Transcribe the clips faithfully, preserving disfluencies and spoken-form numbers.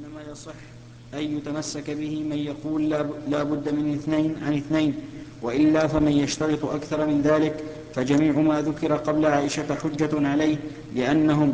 إنما يصح أن يتمسك به من يقول لا بد من اثنين عن اثنين، وإلا فمن يشترط أكثر من ذلك فجميع ما ذكر قبل عائشة حجة عليه، لأنهم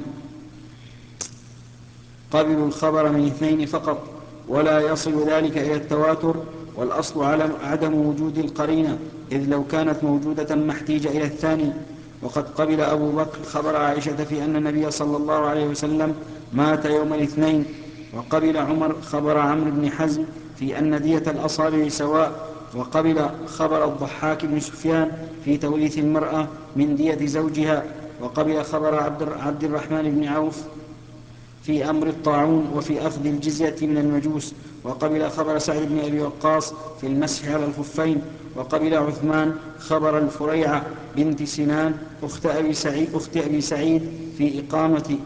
قبلوا الخبر من اثنين فقط، ولا يصل ذلك إلى التواتر. والأصل على عدم وجود القرينة، إذ لو كانت موجودة ما احتيج إلى الثاني. وقد قبل أبو بكر خبر عائشة في أن النبي صلى الله عليه وسلم مات يوم الاثنين، وقبل عمر خبر عمرو بن حزم في أن دية الأصابع سواء، وقبل خبر الضحاك بن سفيان في توريث المرأة من دية زوجها، وقبل خبر عبد الرحمن بن عوف في أمر الطاعون وفي أخذ الجزية من المجوس، وقبل خبر سعد بن أبي وقاص في المسح على الخفين، وقبل عثمان خبر الفريعة بنت سنان أخت أبي سعيد, أخت أبي سعيد في إقامة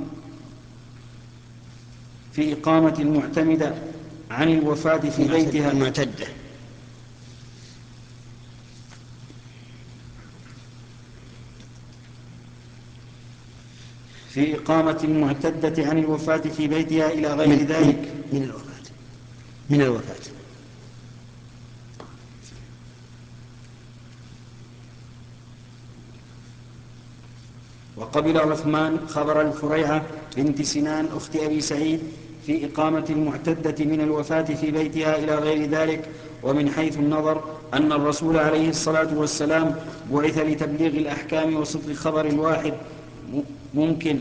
في إقامة المعتمدة عن الوفاة في بيتها المعتدة في إقامة المعتدة عن الوفاة في بيتها إلى غير من ذلك من الوفاة من الوفاة وقبل عثمان خبر الفريعة بنت سنان أخت أبي سعيد في إقامة المعتدة من الوفاة في بيتها إلى غير ذلك. ومن حيث النظر أن الرسول عليه الصلاة والسلام بعث لتبليغ الأحكام وصدق خبر الواحد ممكن،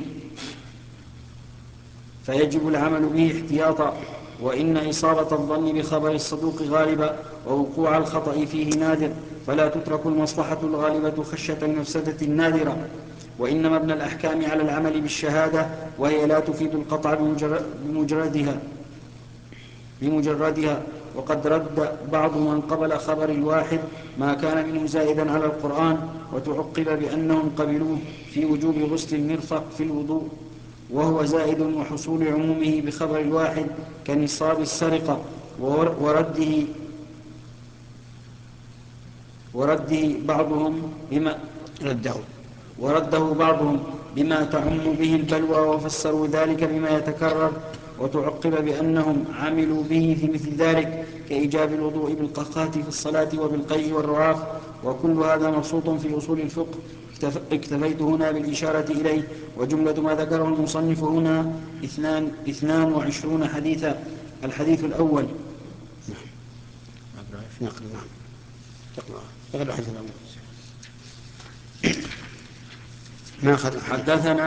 فيجب العمل به احتياطا، وإن إصابة الظن بخبر الصدوق غالبة ووقوع الخطأ فيه نادر، فلا تترك المصلحة الغالبة خشية المفسدة النادرة. وإنما ابن الأحكام على العمل بالشهادة، وهي لا تفيد القطع بمجردها بمجردها وقد رد بعض من قبل خبر الواحد ما كان منه زائدا على القرآن، وتعقب بأنهم قبلوه في وجوب غسل المرفق في الوضوء، وهو زائد وحصول عمومه بخبر الواحد كنصاب السرقة، ورده ورده بعضهم بما رده ورده بعضهم بما تعم به البلوى، وفسروا ذلك بما يتكرر، وتعقب بأنهم عملوا به في مثل ذلك كإيجاب الوضوء بالقحقات في الصلاة وبالقيء والرعاف، وكل هذا مبسوط في أصول الفقه، اكتفيت هنا بالإشارة إليه. وجملة ما ذكره المصنف هنا اثنان, اثنان وعشرون حديثا. الحديث الأول ما حدثنا